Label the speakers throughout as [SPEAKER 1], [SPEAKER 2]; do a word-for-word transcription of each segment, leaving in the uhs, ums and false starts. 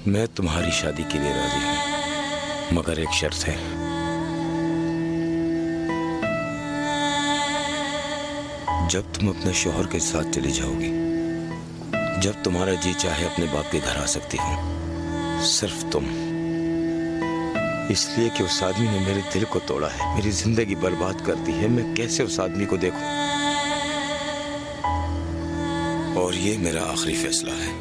[SPEAKER 1] मैं तुम्हारी शादी के लिए राजी हूँ, मगर एक शर्त है। जब तुम अपने शौहर के साथ चली जाओगी, जब तुम्हारा जी चाहे अपने बाप के घर आ सकती हो, सिर्फ तुम। इसलिए कि उस आदमी ने मेरे दिल को तोड़ा है, मेरी जिंदगी बर्बाद कर दी है। मैं कैसे उस आदमी को देखूं? और ये मेरा आखिरी फैसला है।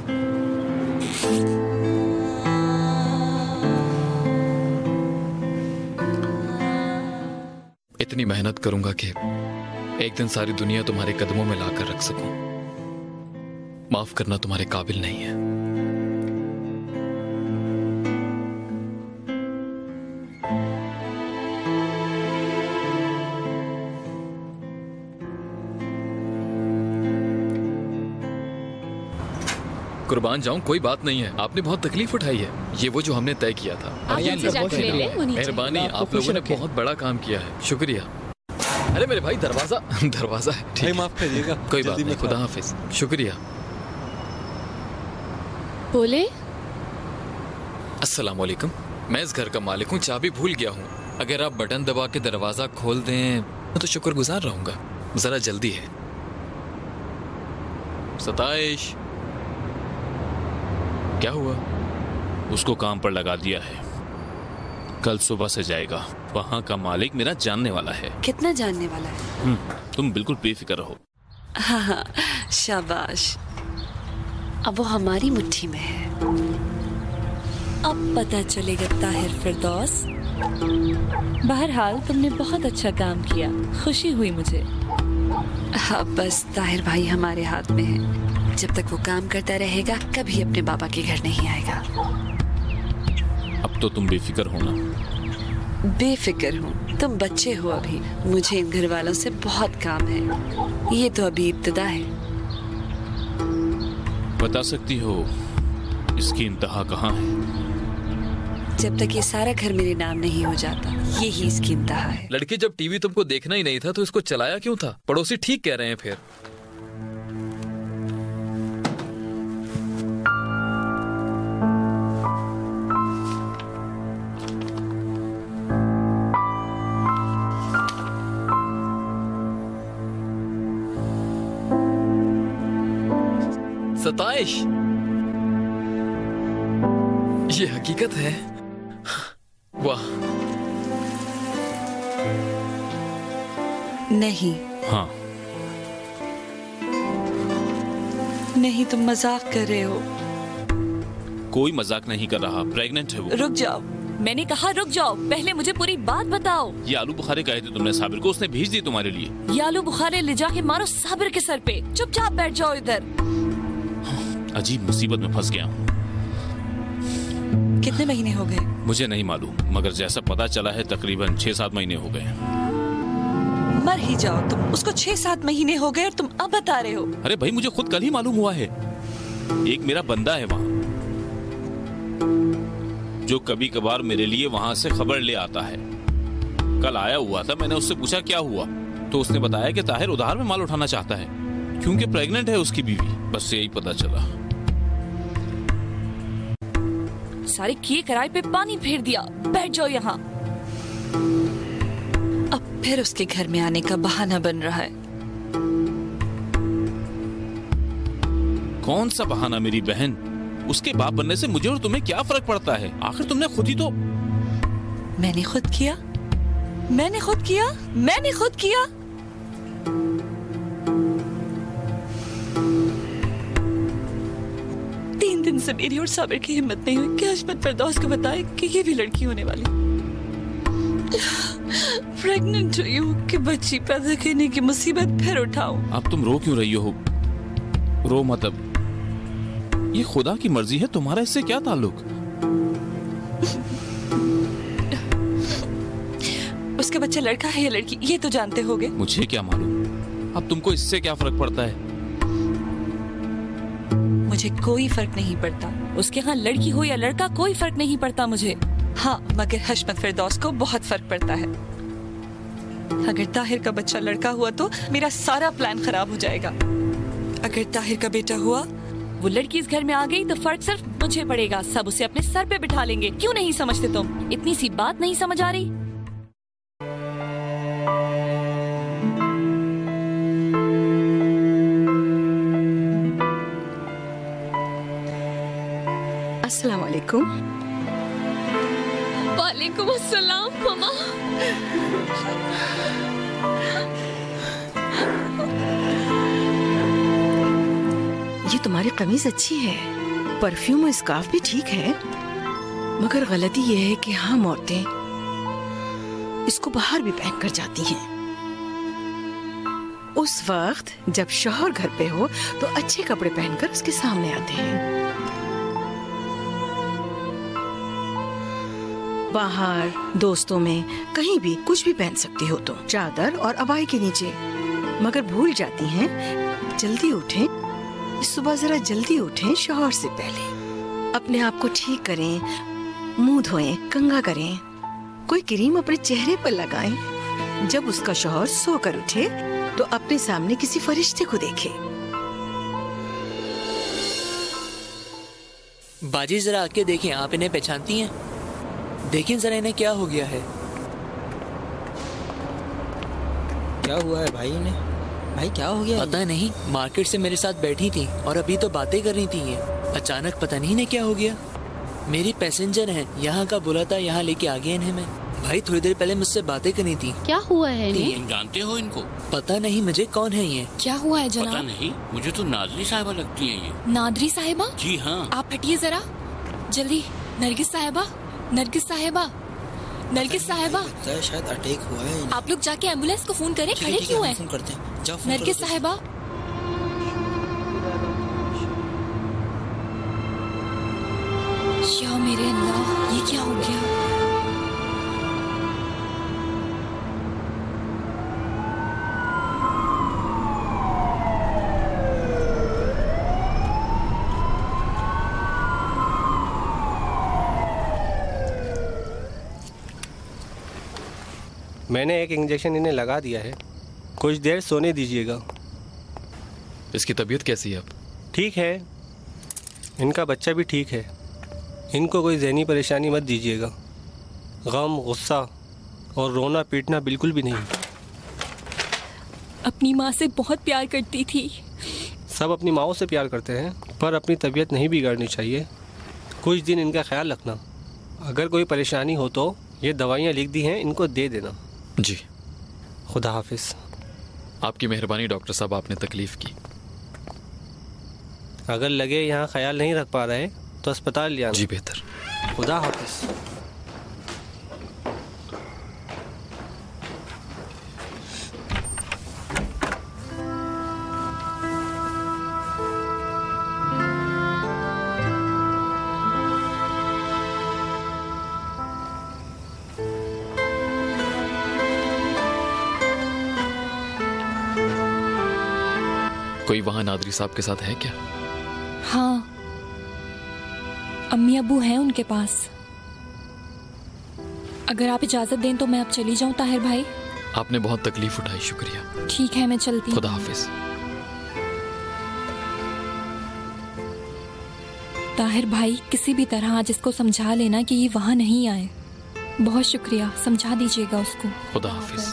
[SPEAKER 2] इतनी मेहनत करूंगा कि एक दिन सारी दुनिया तुम्हारे कदमों में लाकर रख सकूं। माफ करना तुम्हारे काबिल नहीं है। कुर्बान जाऊं, कोई बात नहीं है। आपने बहुत तकलीफ उठाई है। ये वो जो हमने तय किया था। मेहरबानी, आप लोगों ने बहुत बड़ा काम किया है, शुक्रिया। अरे मेरे भाई, दरवाजा दरवाजा है। ठीक,
[SPEAKER 3] माफ करिएगा।
[SPEAKER 2] कोई बात नहीं, खुदा हाफिज, शुक्रिया।
[SPEAKER 4] बोले
[SPEAKER 2] अस्सलाम वालेकुम। मैं इस घर का मालिक हूँ, चाबी भूल गया हूँ। अगर आप बटन दबा के दरवाजा खोल दें मैं तो शुक्रगुजार रहूंगा। जरा जल्दी है। सताइश, क्या हुआ?
[SPEAKER 5] उसको काम पर लगा दिया है, कल सुबह से जाएगा। वहाँ का मालिक मेरा जानने वाला है।
[SPEAKER 6] कितना जानने वाला है?
[SPEAKER 5] तुम बिल्कुल बेफिक्र रहो।
[SPEAKER 6] हाँ हाँ, शाबाश। अब वो हमारी मुट्ठी में है। अब पता चलेगा ताहिर फिरदौस। बहरहाल तुमने बहुत अच्छा काम किया, खुशी हुई मुझे। हाँ, बस ताहिर भाई हमारे हाथ में है। जब तक वो काम करता रहेगा कभी अपने बाबा के घर नहीं आएगा।
[SPEAKER 5] अब तो तुम बेफिक्र हो ना?
[SPEAKER 6] बेफिक्र हूँ, तुम बच्चे हो अभी। मुझे इन घर वालों से बहुत काम है। ये तो अभी इब्तिदा है।
[SPEAKER 5] बता सकती हो इसकी इंतहा कहाँ है?
[SPEAKER 6] जब तक ये सारा घर मेरे नाम नहीं हो जाता, यही इसकी इंतहा है।
[SPEAKER 2] लड़की, जब टीवी तुमको देखना ही नहीं था तो इसको चलाया क्यों था? पड़ोसी ठीक कह रहे हैं फिर। सताइश, ये हकीकत है। वाह।
[SPEAKER 6] नहीं।
[SPEAKER 5] हाँ।
[SPEAKER 6] नहीं, तुम मजाक कर रहे हो।
[SPEAKER 5] कोई मजाक नहीं कर रहा, प्रेग्नेंट है वो।
[SPEAKER 6] रुक जाओ, मैंने कहा रुक जाओ। पहले मुझे पूरी बात बताओ।
[SPEAKER 5] ये आलू बुखारे कहे थे तुमने साबिर को, उसने भेज दी तुम्हारे लिए।
[SPEAKER 6] ये आलू बुखारे ले जाके मारो साबिर के सर पे। चुपचाप बैठ जाओ इधर।
[SPEAKER 5] अजीब मुसीबत में फंस गया हूँ।
[SPEAKER 6] कितने महीने हो गए?
[SPEAKER 5] मुझे नहीं मालूम, मगर जैसा पता चला है तकरीबन छह सात महीने हो गए।
[SPEAKER 6] मर ही जाओ तुम। उसको छह सात महीने हो गए और तुम अब बता रहे हो?
[SPEAKER 5] अरे भाई, मुझे खुद कल ही मालूम हुआ है। एक मेरा बंदा है वहाँ जो कभी कभार मेरे लिए वहाँ से खबर ले आता है। कल आया हुआ था, मैंने उससे पूछा क्या हुआ, तो उसने बताया कि ताहिर उधार में माल उठाना चाहता है क्योंकि प्रेग्नेंट है उसकी बीवी। बस यही पता चला।
[SPEAKER 6] सारे किए कराए पे पानी फेर दिया। बैठ जाओ यहाँ। अब फिर उसके घर में आने का बहाना बन रहा है।
[SPEAKER 5] कौन सा बहाना मेरी बहन? उसके बाप बनने से मुझे और तुम्हें क्या फर्क पड़ता है? आखिर तुमने खुद ही तो।
[SPEAKER 6] मैंने खुद किया? मैंने खुद किया? मैंने खुद किया? तीन दिन से मेरी और साबिर की हिम्मत नहीं हुई कि हशमत फिरदौस को बताए कि ये भी लड़की होने वाली। प्रेग्नेंट हुई हूँ कि बच्ची पैदा करने की मुसीबत फिर उठाऊं।
[SPEAKER 5] अब तुम रो क्यों रही हो? रो मत। अब ये खुदा की मर्जी है, तुम्हारा इससे क्या ताल्लुक?
[SPEAKER 6] उसका बच्चा लड़का है या लड़की ये तो जानते होगे।
[SPEAKER 5] मुझे क्या मालूम? अब तुमको इससे क्या फर्क पड़ता है?
[SPEAKER 6] मुझे कोई फर्क नहीं पड़ता। उसके यहाँ लड़की हो या लड़का कोई फर्क नहीं पड़ता मुझे। हाँ, मगर हशमत फिरदौस को बहुत फर्क पड़ता है। अगर ताहिर का बच्चा लड़का हुआ तो मेरा सारा प्लान खराब हो जाएगा। अगर ताहिर का बेटा हुआ वो लड़की इस घर में आ गई तो फर्क सिर्फ मुझे पड़ेगा, सब उसे अपने सर पे बिठा लेंगे। क्यों नहीं समझते तुम? इतनी सी बात नहीं समझ आ रही?
[SPEAKER 3] अस्सलाम वालेकुम।
[SPEAKER 4] वालेकुम अस्सलाम मामा।
[SPEAKER 3] ये तुम्हारी कमीज अच्छी है, परफ्यूम और स्कार्फ भी ठीक है, मगर गलती ये है कि हम औरतें इसको बाहर भी पहन कर जाती हैं। उस वक्त जब शौहर घर पे हो तो अच्छे कपड़े पहनकर उसके सामने आते हैं। बाहर दोस्तों में कहीं भी कुछ भी पहन सकती हो तुम, चादर और अबाई के नीचे, मगर भूल जाती हैं जल्दी उठें, सुबह जरा जल्दी उठें शौहर से पहले। अपने आप को ठीक करें, मुंह धोएं, कंघा करें, कोई क्रीम अपने चेहरे पर लगाएं। जब उसका शौहर सोकर उठे तो अपने सामने किसी फरिश्ते को देखे।
[SPEAKER 7] बाजी जरा आके देखें, आप इन्हें पहचानती हैं? देखें जरा इन्हें क्या हो गया है।
[SPEAKER 8] क्या हुआ है भाई इन्हें? भाई क्या हो गया?
[SPEAKER 7] पता नहीं, मार्केट से मेरे साथ बैठी थी और अभी तो बातें कर रही थी ये, अचानक पता नहीं इन्हें क्या हो गया। मेरी पैसेंजर हैं, यहाँ का बुला था, यहाँ लेके आ गया इन्हें मैं। भाई थोड़ी देर पहले मुझसे बातें करनी थी।
[SPEAKER 4] क्या हुआ है इन्हें?
[SPEAKER 5] तुम जानते हो इनको?
[SPEAKER 7] पता नहीं मुझे, कौन है ये?
[SPEAKER 4] क्या हुआ है जनाब?
[SPEAKER 5] पता नहीं, मुझे तो नादरी साहिबा लगती है ये।
[SPEAKER 4] नादरी साहिबा?
[SPEAKER 5] जी हाँ।
[SPEAKER 4] आप हटिए जरा जल्दी। नरगिस साहिबा, नरगिस साहिबा, नरगिस साहिबा,
[SPEAKER 8] शायद अटैक हुआ है।
[SPEAKER 4] आप लोग जाके एम्बुलेंस को फोन करें। खड़े क्यों हैं?
[SPEAKER 8] फोन करते हैं। जाओ फोन
[SPEAKER 4] नरगिस साहिबा। या मेरे अल्लाह, ये क्या हो गया?
[SPEAKER 9] मैंने एक इंजेक्शन इन्हें लगा दिया है, कुछ देर सोने दीजिएगा।
[SPEAKER 2] इसकी तबीयत कैसी है अब?
[SPEAKER 9] ठीक है, इनका बच्चा भी ठीक है। इनको कोई ज़हनी परेशानी मत दीजिएगा। गम, गुस्सा और रोना पीटना बिल्कुल भी नहीं।
[SPEAKER 4] अपनी माँ से बहुत प्यार करती थी।
[SPEAKER 9] सब अपनी माँओं से प्यार करते हैं, पर अपनी तबीयत नहीं बिगाड़नी चाहिए। कुछ दिन इनका ख्याल रखना। अगर कोई परेशानी हो तो ये दवाइयाँ लिख दी हैं, इनको दे देना।
[SPEAKER 2] जी।
[SPEAKER 9] खुदा हाफिज।
[SPEAKER 2] आपकी मेहरबानी डॉक्टर साहब, आपने तकलीफ की।
[SPEAKER 9] अगर लगे यहाँ ख्याल नहीं रख पा रहे तो अस्पताल ले आना।
[SPEAKER 2] जी बेहतर।
[SPEAKER 9] खुदा हाफिज।
[SPEAKER 2] कोई वहाँ नादरी साहब के साथ है क्या?
[SPEAKER 4] हाँ, अम्मी अब्बू हैं उनके पास। अगर आप इजाजत दें तो मैं अब चली जाऊं ताहिर भाई।
[SPEAKER 2] आपने बहुत तकलीफ उठाई, शुक्रिया।
[SPEAKER 4] ठीक है, मैं चलती हूँ।
[SPEAKER 2] खुदा हाफिज।
[SPEAKER 4] ताहिर भाई, किसी भी तरह आज इसको समझा लेना कि ये वहाँ नहीं आए। बहुत शुक्रिया, समझा दीजिएगा उसको।
[SPEAKER 2] खुदा हाफिज।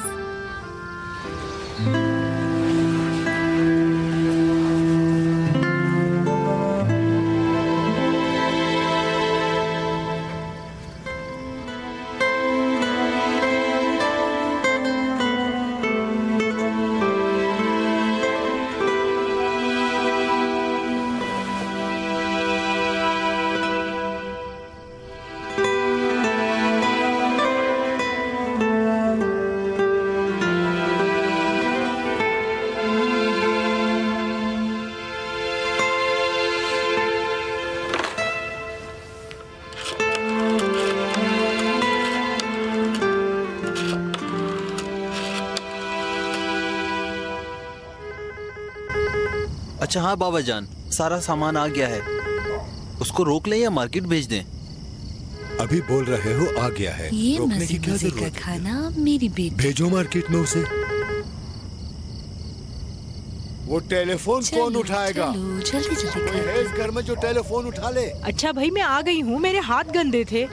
[SPEAKER 10] अच्छा हाँ बाबा जान, सारा सामान आ गया है। उसको रोक लें या मार्केट भेज दें?
[SPEAKER 11] अभी बोल रहे हो आ गया है,
[SPEAKER 6] ये
[SPEAKER 11] रोकने की क्या
[SPEAKER 6] मजे
[SPEAKER 11] जरूरत
[SPEAKER 6] का खाना मेरी बेटी।
[SPEAKER 11] भेजो मार्केट में उसे। वो टेलीफोन कौन उठाएगा?
[SPEAKER 12] जल्दी जल्दी
[SPEAKER 11] कोई है इस घर में जो टेलीफोन उठा ले?
[SPEAKER 3] अच्छा भाई मैं आ गई हूँ, मेरे हाथ गंदे थे।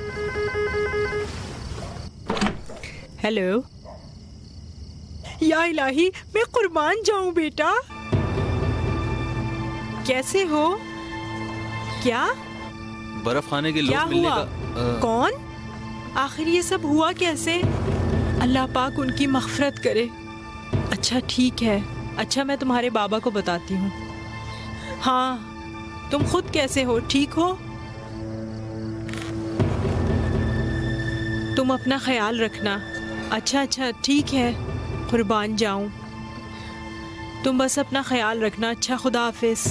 [SPEAKER 3] हेलो। या इलाही, मैं कुर्बान जाऊं बेटा। कैसे हो? क्या
[SPEAKER 10] बर्फ खाने के
[SPEAKER 3] क्या
[SPEAKER 10] लोग मिलने
[SPEAKER 3] हुआ?
[SPEAKER 10] का आ...
[SPEAKER 3] कौन? आखिर ये सब हुआ कैसे? अल्लाह पाक उनकी मग़फ़िरत करे। अच्छा ठीक है, अच्छा मैं तुम्हारे बाबा को बताती हूँ। हाँ, तुम खुद कैसे हो? ठीक हो? तुम अपना ख्याल रखना। अच्छा अच्छा ठीक है, कुर्बान जाऊं। तुम बस अपना ख्याल रखना। अच्छा, खुदा हाफिज।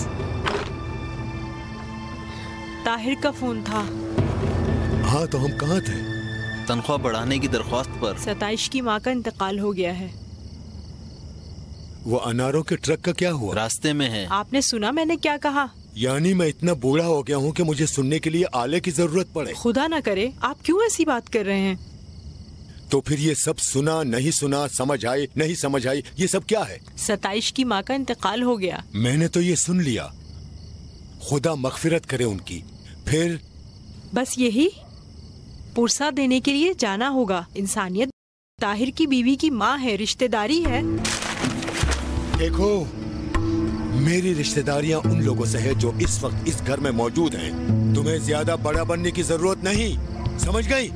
[SPEAKER 3] ताहिर का फोन था।
[SPEAKER 11] हाँ, तो हम कहाँ थे?
[SPEAKER 10] तनख्वाह बढ़ाने की दरख्वास्त पर।
[SPEAKER 3] सताइश की माँ का इंतकाल हो गया है।
[SPEAKER 11] वो अनारों के ट्रक का क्या हुआ?
[SPEAKER 10] रास्ते में है।
[SPEAKER 3] आपने सुना मैंने क्या कहा?
[SPEAKER 11] यानी मैं इतना बूढ़ा हो गया हूँ कि मुझे सुनने के लिए आले की जरूरत पड़े?
[SPEAKER 3] खुदा ना करे, आप क्यों ऐसी बात कर रहे हैं?
[SPEAKER 11] तो फिर ये सब सुना नहीं सुना, समझ आई नहीं समझ आई, ये सब क्या है?
[SPEAKER 3] सताइश की माँ का इंतकाल हो गया।
[SPEAKER 11] मैंने तो ये सुन लिया, खुदा मग़फ़िरत करे उनकी। फिर
[SPEAKER 3] बस यही पुरसा देने के लिए जाना होगा। इंसानियत ताहिर की बीवी की माँ है, रिश्तेदारी है।
[SPEAKER 11] देखो, मेरी रिश्तेदारियां उन लोगों से है जो इस वक्त इस घर में मौजूद हैं। तुम्हें ज्यादा बड़ा बनने की जरूरत नहीं, समझ गई?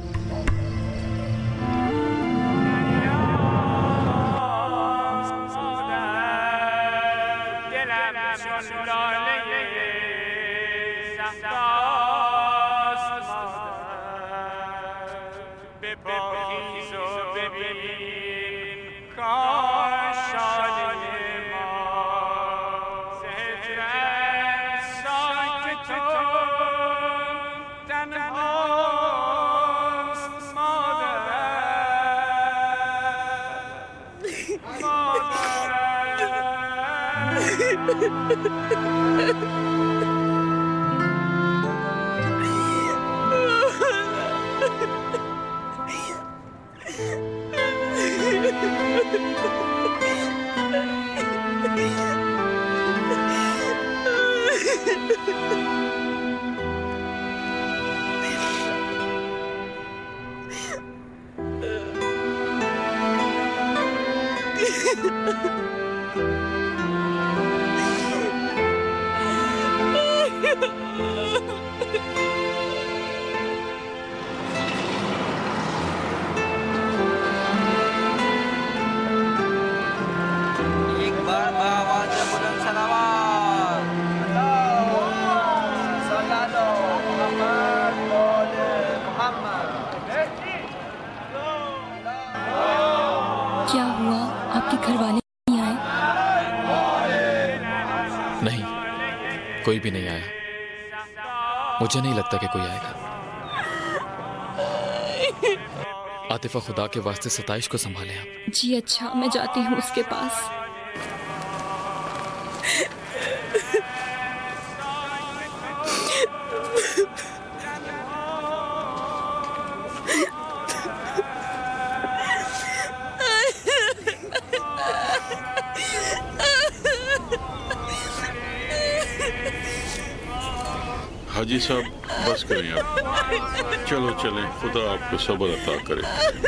[SPEAKER 4] क्या हुआ? आपके घर वाले नहीं आए?
[SPEAKER 2] नहीं, कोई भी नहीं आया। मुझे नहीं लगता कि कोई आएगा। आतिफा, खुदा के वास्ते सताइश को संभालें आप।
[SPEAKER 4] जी अच्छा, मैं जाती हूँ उसके पास।
[SPEAKER 13] हाजी साहब, बस करें आप। चलो चलें, खुदा आपको सब्र अता करे।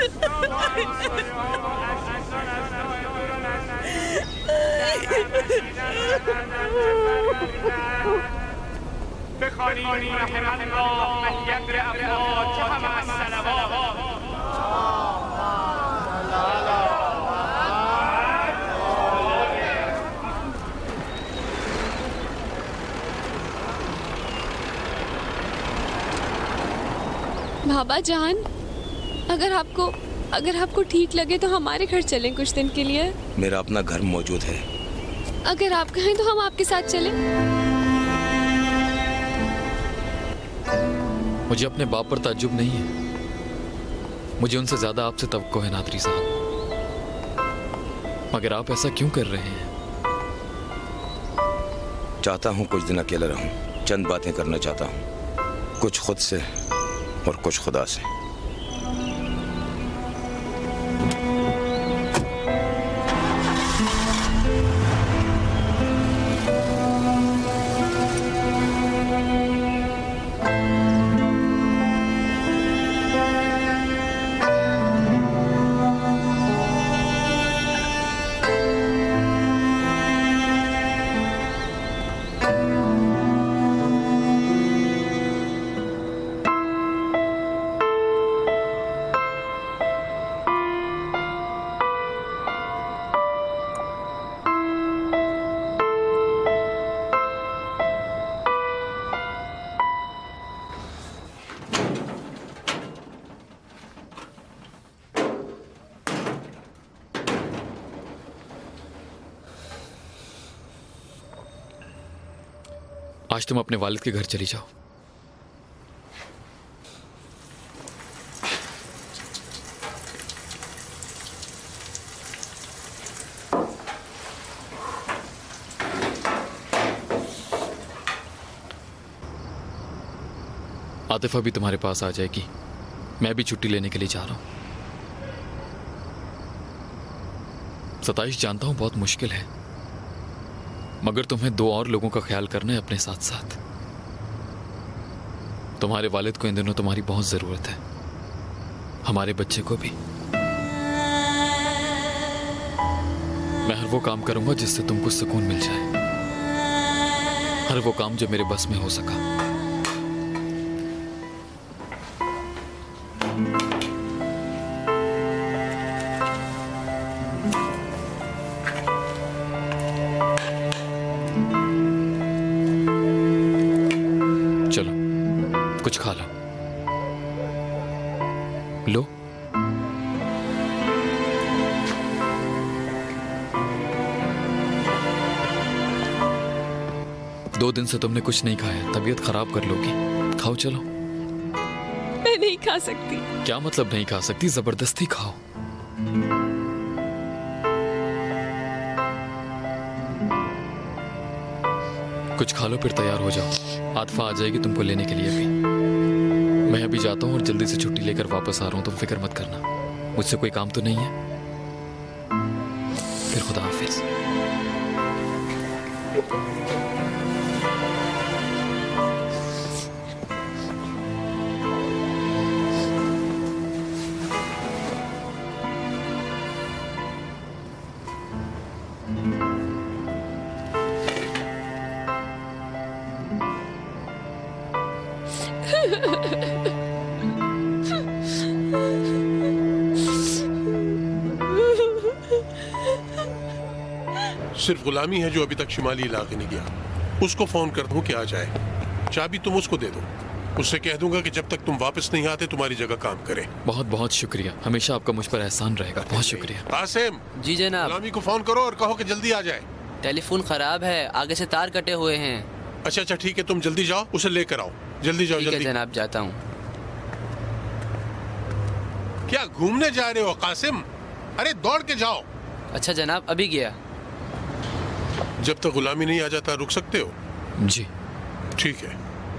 [SPEAKER 12] बाबा जान, अगर आपको अगर आपको ठीक लगे तो हमारे घर चलें कुछ दिन के लिए।
[SPEAKER 1] मेरा अपना घर मौजूद है।
[SPEAKER 12] अगर आप कहें तो हम आपके साथ चलें।
[SPEAKER 2] मुझे अपने बाप पर ताज्जुब नहीं है। मुझे उनसे ज्यादा आपसे तवक्को है नादरी साहब। मगर आप ऐसा क्यों कर रहे हैं?
[SPEAKER 1] चाहता हूँ कुछ दिन अकेला रहूं, चंद बातें करना चाहता हूँ, कुछ खुद से और कुछ खुदा से।
[SPEAKER 2] आज तुम अपने वालिद के घर चली जाओ। आतिफा भी तुम्हारे पास आ जाएगी। मैं भी छुट्टी लेने के लिए जा रहा हूं। सताइश, जानता हूं बहुत मुश्किल है, मगर तुम्हें दो और लोगों का ख्याल करना है अपने साथ साथ। तुम्हारे वालिद को इन दिनों तुम्हारी बहुत जरूरत है, हमारे बच्चे को भी। मैं हर वो काम करूंगा जिससे तुमको सुकून मिल जाए, हर वो काम जो मेरे बस में हो सका। कुछ खा लो। लो। दो दिन से तुमने कुछ नहीं खाया, तबीयत खराब कर लोगी। खाओ चलो।
[SPEAKER 12] मैं नहीं खा सकती।
[SPEAKER 2] क्या मतलब नहीं खा सकती? जबरदस्ती खाओ। कुछ खा लो फिर तैयार हो जाओ। आतिफा आ जाएगी तुमको लेने के लिए भी। मैं अभी जाता हूँ और जल्दी से छुट्टी लेकर वापस आ रहा हूँ, तुम फिक्र मत करना। मुझसे कोई काम तो नहीं है। फिर खुदा हाफिज।
[SPEAKER 14] सिर्फ गुलामी है जो अभी तक शिमाली इलाके नहीं गया। उसको फोन कर दूं कि आ जाए। चाबी तुम उसको दे दो। उससे कह दूंगा कि जब तक तुम वापस नहीं आते तुम्हारी जगह काम करे।
[SPEAKER 2] बहुत बहुत शुक्रिया, हमेशा आपका मुझ पर एहसान रहेगा। बहुत शुक्रिया।
[SPEAKER 14] कासिम।
[SPEAKER 7] जी जनाब।
[SPEAKER 14] गुलामी को फोन करो और कहो कि जल्दी आ जाए।
[SPEAKER 7] टेलीफोन खराब है, आगे से तार कटे हुए हैं।
[SPEAKER 14] अच्छा अच्छा ठीक है, तुम जल्दी जाओ, उसे लेकर आओ। जल्दी जाओ। जल्दी
[SPEAKER 7] जनाब, जाता हूँ।
[SPEAKER 14] क्या घूमने जा रहे हो कासिम? अरे दौड़ के जाओ।
[SPEAKER 7] अच्छा जनाब, अभी गया।
[SPEAKER 14] जब तक गुलामी नहीं आ जाता रुक सकते हो?
[SPEAKER 2] जी
[SPEAKER 14] ठीक है।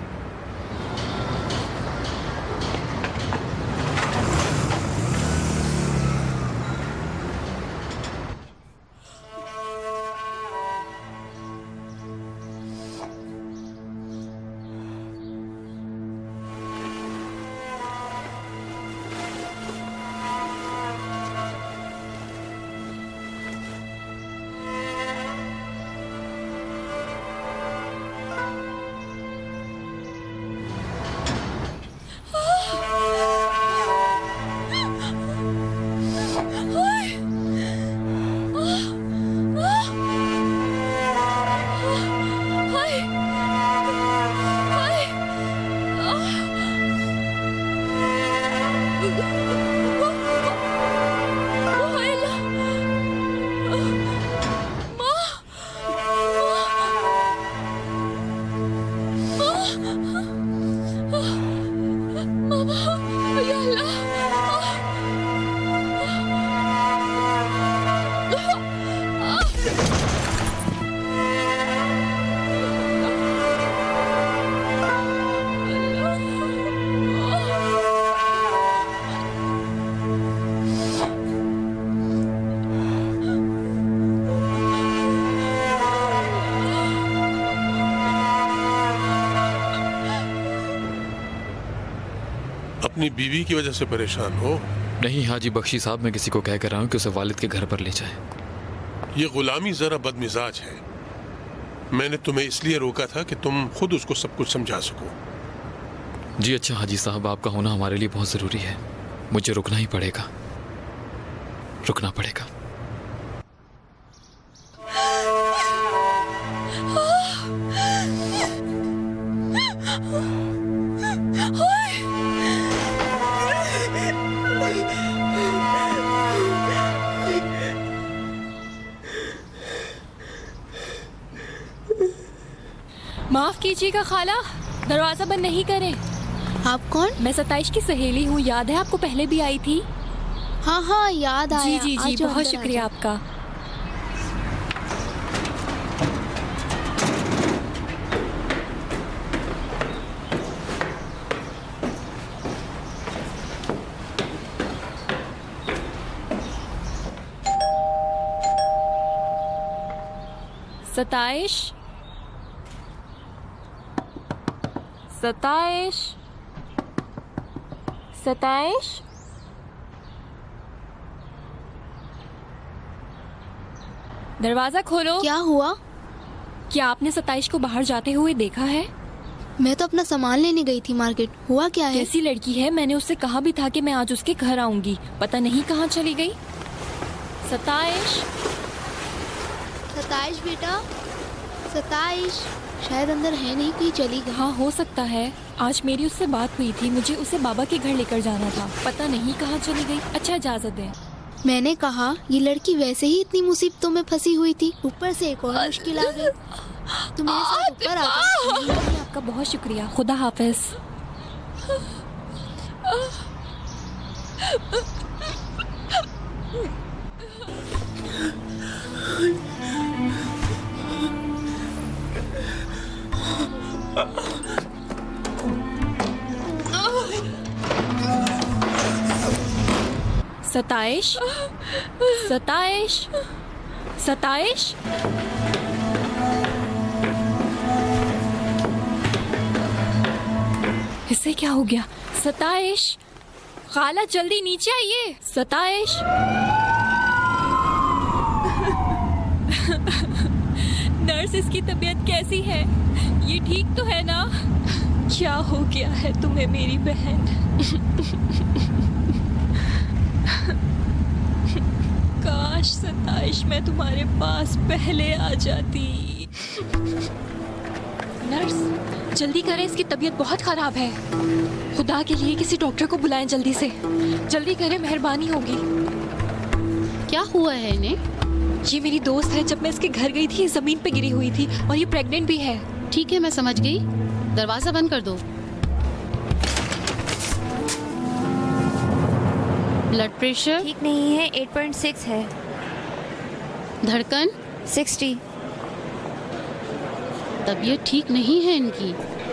[SPEAKER 14] अपनी बीवी की वजह से परेशान हो?
[SPEAKER 2] नहीं हाजी बख्शी साहब, मैं किसी को कह कर रहा हूँ कि उसे वालिद के घर पर ले जाए।
[SPEAKER 14] ये गुलामी जरा बदमिजाज है। मैंने तुम्हें इसलिए रोका था कि तुम खुद उसको सब कुछ समझा सको।
[SPEAKER 2] जी अच्छा हाजी साहब, आपका होना हमारे लिए बहुत जरूरी है। मुझे रुकना ही पड़ेगा, रुकना पड़ेगा।
[SPEAKER 4] माफ कीजिएगा खाला, दरवाजा बंद नहीं करें।
[SPEAKER 15] आप कौन?
[SPEAKER 4] मैं सताइश की सहेली हूँ, याद है आपको? पहले भी आई थी।
[SPEAKER 15] हाँ हाँ याद आया।
[SPEAKER 4] जी जी जी, बहुत शुक्रिया आपका। सताइश, सताइश, सताइश। दरवाजा खोलो।
[SPEAKER 15] क्या हुआ?
[SPEAKER 4] क्या आपने सताइश को बाहर जाते हुए देखा है?
[SPEAKER 15] मैं तो अपना सामान लेने गई थी मार्केट। हुआ क्या है?
[SPEAKER 4] कैसी लड़की है? मैंने उससे कहा भी था कि मैं आज उसके घर आऊंगी, पता नहीं कहाँ चली गई। सताइश,
[SPEAKER 15] सताइश बेटा, सताइश शायद अंदर है नहीं, कहीं चली गई।
[SPEAKER 4] हाँ हो सकता है। आज मेरी उससे बात हुई थी, मुझे उसे बाबा के घर लेकर जाना था, पता नहीं कहाँ चली गई। अच्छा इजाजत दें।
[SPEAKER 15] मैंने कहा ये लड़की वैसे ही इतनी मुसीबतों में फंसी हुई थी, ऊपर से एक और मुश्किल आ गई। तो मेरे साथ ऊपर आ गई।
[SPEAKER 4] आपका बहुत शुक्रिया, खुदा हाफिज। सताइश, सताइश, सताइश। इससे क्या हो गया? सताइश, खाला जल्दी नीचे आइए। सताइश। नर्स, इसकी तबीयत कैसी है? ये ठीक तो है ना? क्या हो गया है तुम्हें मेरी बहन? काश सताइश मैं तुम्हारे पास पहले आ जाती। नर्स जल्दी करें, इसकी तबीयत बहुत खराब है। खुदा के लिए किसी डॉक्टर को बुलाएं जल्दी से, जल्दी करें, मेहरबानी होगी।
[SPEAKER 15] क्या हुआ है इन्हें?
[SPEAKER 4] ये मेरी दोस्त है, जब मैं इसके घर गई थी जमीन पे गिरी हुई थी और ये प्रेग्नेंट भी है।
[SPEAKER 15] ठीक है मैं समझ गई, दरवाजा बंद कर दो। ब्लड प्रेशर
[SPEAKER 16] ठीक नहीं है, आठ पॉइंट छह है।
[SPEAKER 15] धड़कन
[SPEAKER 16] साठ।
[SPEAKER 15] तबीयत ठीक नहीं है इनकी।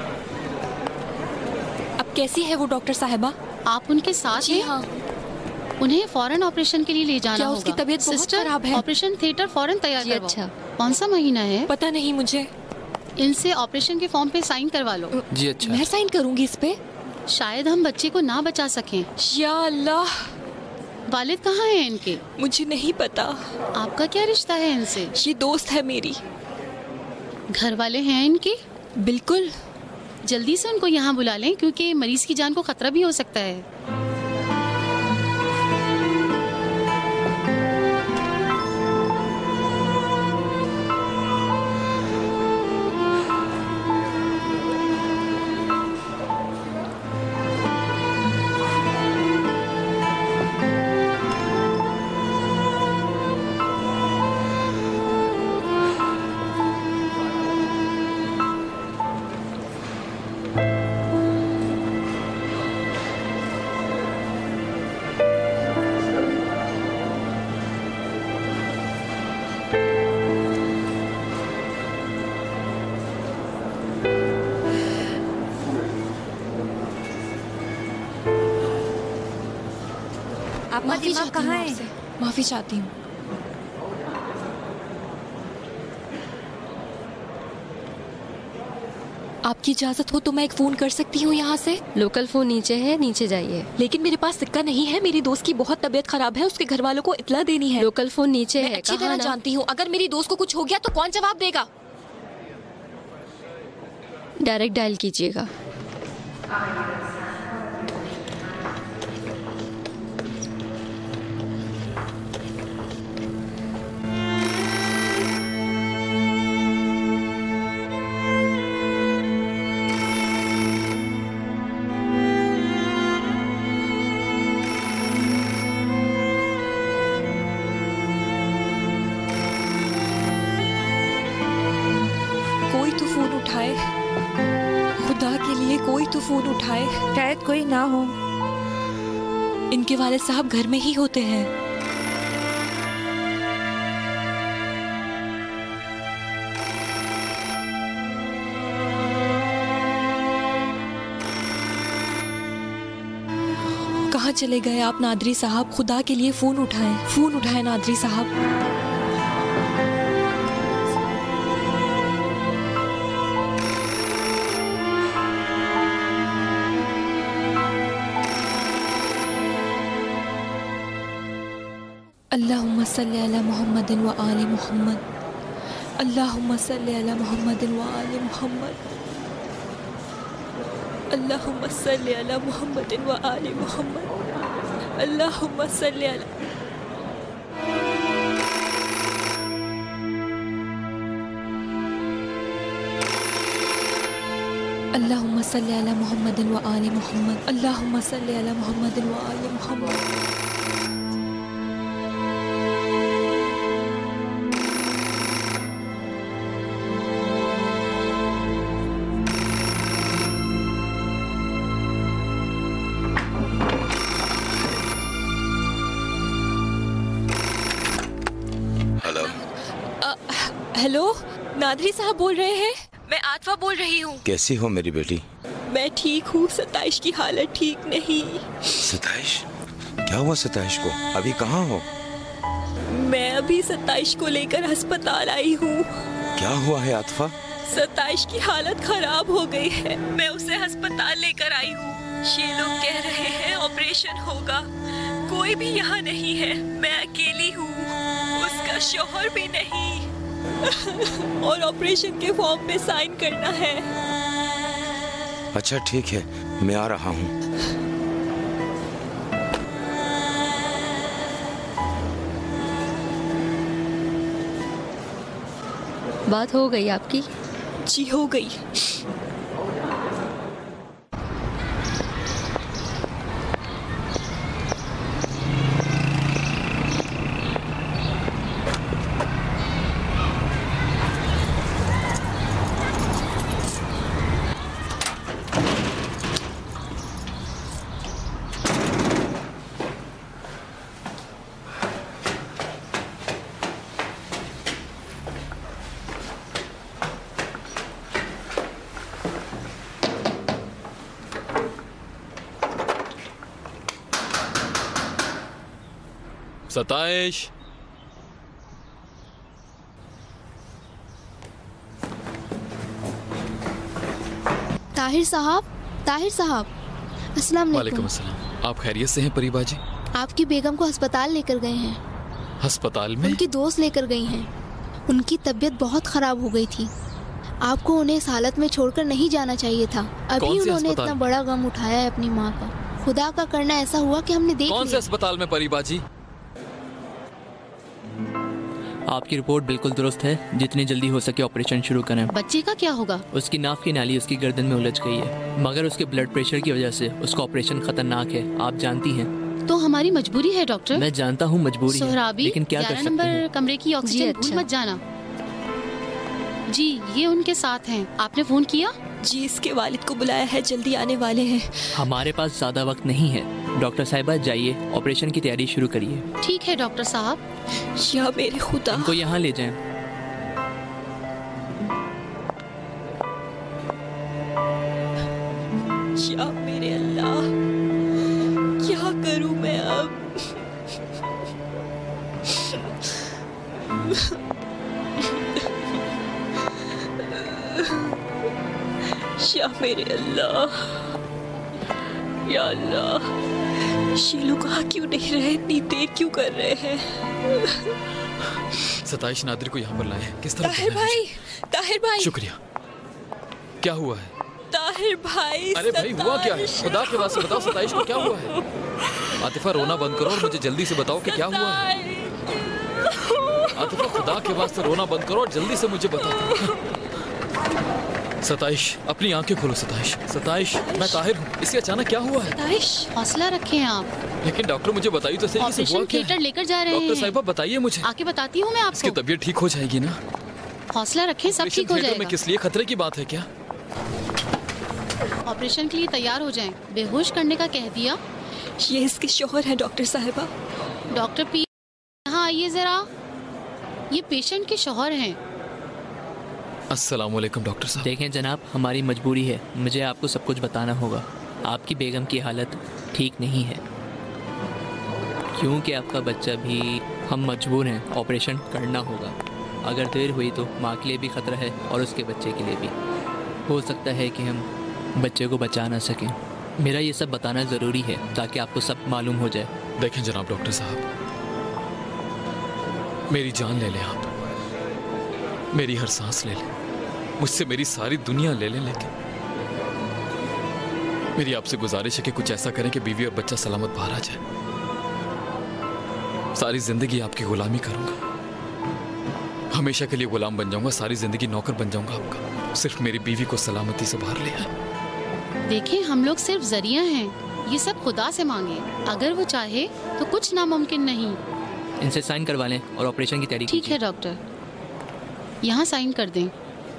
[SPEAKER 4] अब कैसी है वो डॉक्टर साहिबा?
[SPEAKER 15] आप उनके साथ
[SPEAKER 4] हैं? हाँ।
[SPEAKER 15] उन्हें फौरन ऑपरेशन के लिए ले जाना
[SPEAKER 4] क्या
[SPEAKER 15] होगा।
[SPEAKER 4] उसकी तबीयत बहुत खराब है?
[SPEAKER 15] ऑपरेशन थिएटर फौरन तैयार करवाओ।
[SPEAKER 4] अच्छा।
[SPEAKER 15] कौन सा महीना है?
[SPEAKER 4] पता नहीं मुझे।
[SPEAKER 15] इनसे ऑपरेशन के फॉर्म पे साइन करवा लो।
[SPEAKER 2] जी अच्छा।
[SPEAKER 4] मैं साइन करूंगी इस पे?
[SPEAKER 15] शायद हम बच्चे को ना बचा सकें।
[SPEAKER 4] या अल्लाह।
[SPEAKER 15] वालिद कहाँ हैं इनके?
[SPEAKER 4] मुझे नहीं पता।
[SPEAKER 15] आपका क्या रिश्ता है इनसे?
[SPEAKER 4] ये दोस्त है मेरी।
[SPEAKER 15] घर वाले हैं इनके?
[SPEAKER 4] बिल्कुल।
[SPEAKER 15] जल्दी से उनको यहाँ बुला लें, क्योंकि मरीज की जान को खतरा भी हो सकता है।
[SPEAKER 16] आपका दिमाग कहाँ है?
[SPEAKER 4] माफी चाहती हूँ। आपकी इजाजत हो तो मैं एक फोन कर सकती हूँ यहाँ से?
[SPEAKER 16] लोकल फोन नीचे है, नीचे जाइए।
[SPEAKER 4] लेकिन मेरे पास सिक्का नहीं है, मेरी दोस्त की बहुत तबीयत खराब है, उसके घर वालों को इत्ला देनी है।
[SPEAKER 16] लोकल फोन नीचे है।
[SPEAKER 4] अच्छी तरह जानती हूँ, अगर मेरी दोस्त को कुछ हो गया तो कौन जवाब देगा?
[SPEAKER 16] डायरेक्ट डायल कीजिएगा।
[SPEAKER 4] कोई तो फोन उठाए। के लिए कोई तो फोन उठाए।
[SPEAKER 6] शायद कोई ना हो।
[SPEAKER 4] इनके वालिद साहब घर में ही होते हैं। कहाँ चले गए आप नादरी साहब? खुदा के लिए फोन उठाएं, फोन उठाएं नादरी साहब। अल्लाहुम्मा सल्ली अला मुहम्मदिन व आलि मुहम्मद। अल्लाहुम्मा सल्ली अला मुहम्मदिन व आलि मुहम्मद। अल्लाहुम्मा सल्ली अला मुहम्मदिन व आलि मुहम्मद। अल्लाहुम्मा सल्ली अला अल्लाहुम्मा सल्ली अला मुहम्मदिन व आलि मुहम्मद। अल्लाहुम्मा सल्ली अला मुहम्मदिन व आलि मुहम्मद। हेलो, नादरी साहब बोल रहे हैं? मैं आतफा बोल रही हूँ।
[SPEAKER 1] कैसी हो मेरी बेटी?
[SPEAKER 4] मैं ठीक हूँ, सताइश की हालत ठीक नहीं।
[SPEAKER 1] सताइश? क्या हुआ सताइश को? अभी कहाँ हो?
[SPEAKER 4] मैं अभी सताइश को लेकर अस्पताल आई हूँ।
[SPEAKER 1] क्या हुआ है आतफा?
[SPEAKER 4] सताइश की हालत खराब हो गई है, मैं उसे अस्पताल लेकर आई हूँ। ये लोग कह रहे हैं ऑपरेशन होगा, कोई भी यहाँ नहीं है, मैं अकेली हूँ, उसका शौहर भी नहीं और ऑपरेशन के फॉर्म पे साइन करना है।
[SPEAKER 1] अच्छा ठीक है, मैं आ रहा हूँ।
[SPEAKER 16] बात हो गई आपकी?
[SPEAKER 4] जी हो गई।
[SPEAKER 2] सताइश,
[SPEAKER 15] ताहिर साहब, ताहिर साहब, अस्सलाम
[SPEAKER 2] वालेकुम अस्सलाम। आप खैरियत से हैं परीबा जी?
[SPEAKER 15] आपकी बेगम को अस्पताल लेकर गए हैं।
[SPEAKER 2] अस्पताल में?
[SPEAKER 15] उनकी दोस्त लेकर गई हैं। उनकी तबीयत बहुत खराब हो गई थी। आपको उन्हें इस हालत में छोड़कर नहीं जाना चाहिए था। अभी उन्होंने इतना बड़ा गम उठाया है अपनी माँ का। खुदा का करना ऐसा हुआ कि हमने देख लिया।
[SPEAKER 2] कौन से अस्पताल में परीबा जी?
[SPEAKER 7] आपकी रिपोर्ट बिल्कुल दुरुस्त है, जितनी जल्दी हो सके ऑपरेशन शुरू करें।
[SPEAKER 16] बच्चे का क्या होगा?
[SPEAKER 7] उसकी नाफ की नाली उसकी गर्दन में उलझ गई है, मगर उसके ब्लड प्रेशर की वजह से उसका ऑपरेशन खतरनाक है, आप जानती हैं।
[SPEAKER 16] तो हमारी मजबूरी है डॉक्टर।
[SPEAKER 7] मैं जानता हूँ मजबूरी है, लेकिन क्या कर सकते हैं।
[SPEAKER 16] कमरे की ऑक्सीजन भूल मत जाना। जी ये उनके साथ हैं, आपने फोन किया?
[SPEAKER 4] जी इसके वालिद को बुलाया है, जल्दी आने वाले हैं।
[SPEAKER 7] हमारे पास ज्यादा वक्त नहीं है। डॉक्टर साहिबा जाइए, ऑपरेशन की तैयारी शुरू करिए।
[SPEAKER 16] ठीक है डॉक्टर साहब।
[SPEAKER 4] या मेरे खुदा,
[SPEAKER 7] उनको यहाँ ले जाएं।
[SPEAKER 4] या मेरे अल्लाह, क्या करूं मैं अब? या मेरे अल्लाह, या अल्लाह, ये लोग आ क्यों नहीं रहे, इतनी देर क्यों कर रहे हैं?
[SPEAKER 2] सताइश नादरी को यहाँ पर लाए। किस तरह?
[SPEAKER 4] ताहिर भाई, ताहिर भाई।
[SPEAKER 2] शुक्रिया। क्या हुआ है?
[SPEAKER 4] ताहिर भाई।
[SPEAKER 2] अरे भाई हुआ क्या है? खुदा के वास्ते बताओ सताइश को क्या हुआ है? आतिफा रोना बंद करो और मुझे जल्दी से बताओ कि क्या हुआ है। आतिफा खुदा के वास्ते रोना बंद करो और जल्दी से मुझे बताओ। सताइश अपनी आंखें खोलो। सताइश, सताइश मैं ताहिर हूँ, इसे अचानक क्या हुआ है?
[SPEAKER 16] सताइश हौसला रखें आप।
[SPEAKER 2] लेकिन डॉक्टर मुझे बताइए तो सही, इसे हुआ क्या है?
[SPEAKER 16] लेकर जा रहे हैं।
[SPEAKER 2] डॉक्टर साहिबा बताइए मुझे।
[SPEAKER 16] आके बताती हूँ मैं आपको।
[SPEAKER 2] इसकी तबीयत ठीक हो जाएगी ना?
[SPEAKER 16] हौसला रखें, सब ठीक हो जाएगा।
[SPEAKER 2] में किस लिए? खतरे की बात है क्या?
[SPEAKER 16] ऑपरेशन के लिए तैयार हो जाएं। बेहोश करने का कह दिया।
[SPEAKER 4] ये इसके शौहर है डॉक्टर साहिबा।
[SPEAKER 16] डॉक्टर पी, यहाँ आइए जरा। ये पेशेंट के शौहर हैं।
[SPEAKER 2] अस्सलाम वालेकुम डॉक्टर साहब।
[SPEAKER 7] देखें जनाब, हमारी मजबूरी है, मुझे आपको सब कुछ बताना होगा। आपकी बेगम की हालत ठीक नहीं है, क्योंकि आपका बच्चा भी, हम मजबूर हैं, ऑपरेशन करना होगा। अगर देर हुई तो माँ के लिए भी ख़तरा है और उसके बच्चे के लिए भी। हो सकता है कि हम बच्चे को बचा ना सकें। मेरा ये सब बताना ज़रूरी है ताकि आपको सब मालूम हो जाए।
[SPEAKER 2] देखें जनाब डॉक्टर साहब, मेरी जान ले लें आप, मेरी हर सांस ले लें, मुझसे मेरी सारी दुनिया ले लें, लेकिन मेरी आपसे गुजारिश है कि कुछ ऐसा करें कि बीवी और बच्चा सलामत बाहर आ जाए। सारी जिंदगी आपकी गुलामी करूंगा, हमेशा के लिए गुलाम बन जाऊंगा, सारी जिंदगी नौकर बन जाऊंगा आपका। सिर्फ मेरी बीवी को सलामती से बाहर ले आए।
[SPEAKER 16] देखें, हम लोग सिर्फ जरिया हैं, ये सब खुदा से मांगे। अगर वो चाहे तो कुछ नामुमकिन नहीं।
[SPEAKER 7] इनसे साइन करवा लें और ऑपरेशन की तैयारी।
[SPEAKER 16] ठीक है डॉक्टर, यहाँ साइन कर दें।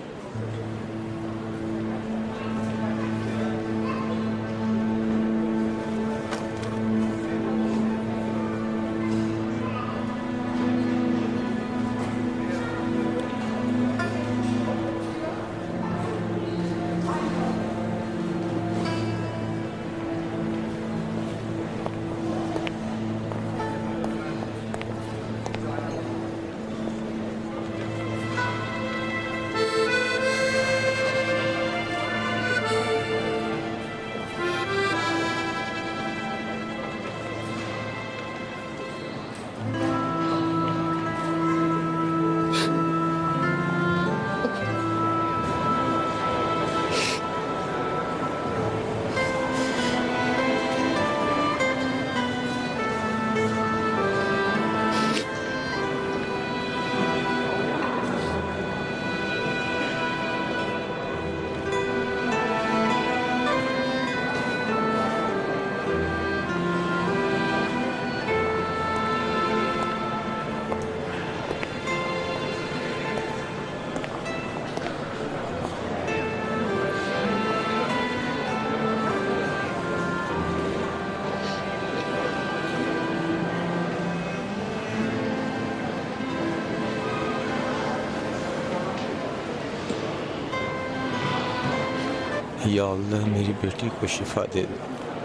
[SPEAKER 1] या अल्लाह मेरी बेटी को शिफा दे दे,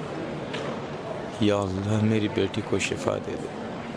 [SPEAKER 1] या अल्लाह मेरी बेटी को शिफा दे दे।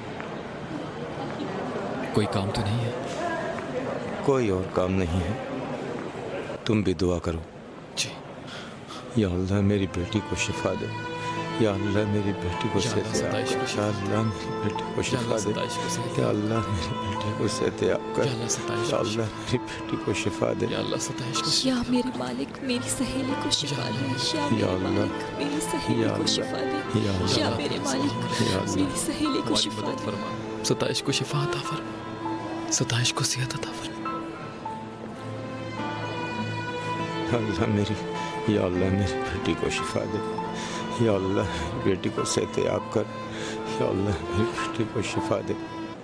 [SPEAKER 2] कोई काम तो नहीं है?
[SPEAKER 1] कोई और काम नहीं है, तुम भी दुआ करो।
[SPEAKER 2] जी।
[SPEAKER 1] या अल्लाह मेरी बेटी को शिफा दे, या अल्लाह मेरी बेटी को सेहत दे, या अल्लाह मेरी बेटी को शिफा दे, या अल्लाह मेरी बेटी को सेहत याब कर, या अल्लाह मेरी बेटी को शिफा दे,
[SPEAKER 4] या मेरे मालिक मेरी सहेली को शिफा दे, या मेरे मालिक मेरी सहेली को शिफा दे, या मेरे मालिक मेरी सहेली को शिफा दे।
[SPEAKER 2] सताइश को शिफा अता फरमा, सताइश को सेहत अता फरमा।
[SPEAKER 1] अल्लाह मेरी, या अल्लाह मेरी बेटी को शिफा दे, या अल्लाह बेटी को सेहत याब कर, या अल्लाह मेरी बेटी को शिफा दे।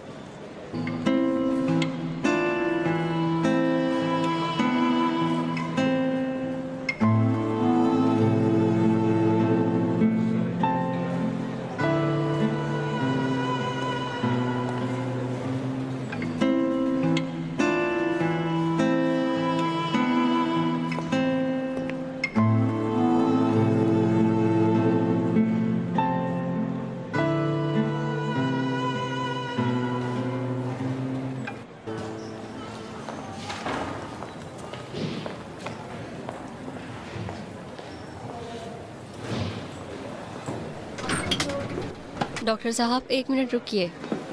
[SPEAKER 12] डॉक्टर साहब एक मिनट रुकिए।